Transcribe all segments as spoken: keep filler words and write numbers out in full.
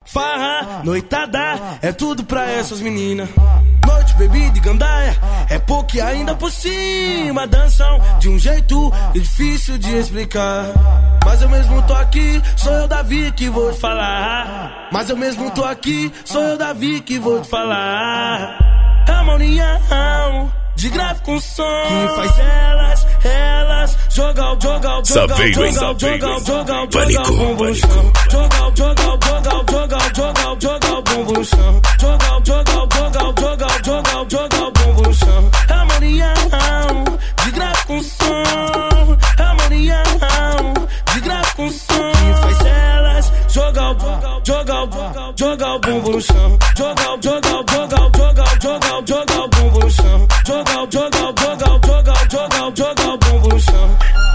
Farra, noitada, é tudo pra essas meninas. Noite, bebida e gandaia, é pouco e ainda por cima. Dançam de um jeito difícil de explicar. Mas eu mesmo tô aqui, sou eu Davi que vou te falar. Mas eu mesmo tô aqui, sou eu Davi que vou te falar. Harmonia de grave com som que faz elas, elas jogar, jogar, jogar, jogar, jogar, jogar, jogar o bumbum no chão. Jogar, jogar, jogar, jogar, jogar, jogar o bumbum no chão. Jogar, jogar, jogar, jogar, jogar, jogar o bumbum no chão. Harmonia de grave com som, harmonia de grave com som que faz elas jogar, jogar, jogar, jogar o bumbum no chão. Jogar, jogar, jogar, jogar, jogar, jogar o bumbum no chão. Jogar, jogar, jogar, jogar, jogar, jogar o bumbum no chão.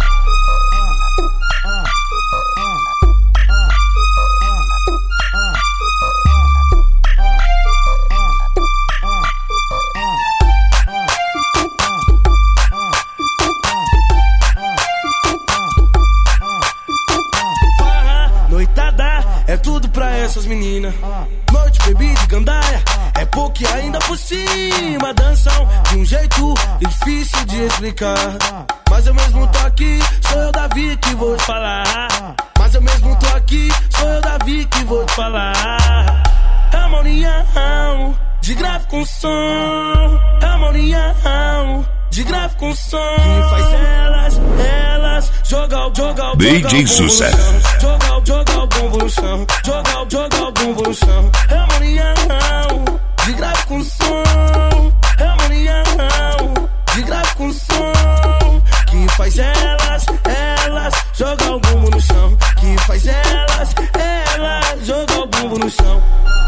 Farra, noitada, é tudo pra essas meninas. Noite, bebida e gandaia, é pouco e ainda por cima. Dançam de um jeito difícil de explicar. Mas eu mesmo tô aqui, sou eu Davi que vou te falar. Mas eu mesmo tô aqui, sou eu Davi que vou te falar. Harmonia de grave com som, harmonia de grave com som que faz elas, elas jogar, jogar, D J Sucesso. Jogar, jogar o bumbum no chão. Jogar, jogar o bumbum no chão. Harmonia de grave com som, harmonia de grave com som que faz elas, elas jogar o bumbum no chão. Que faz elas, elas jogar o bumbum no chão.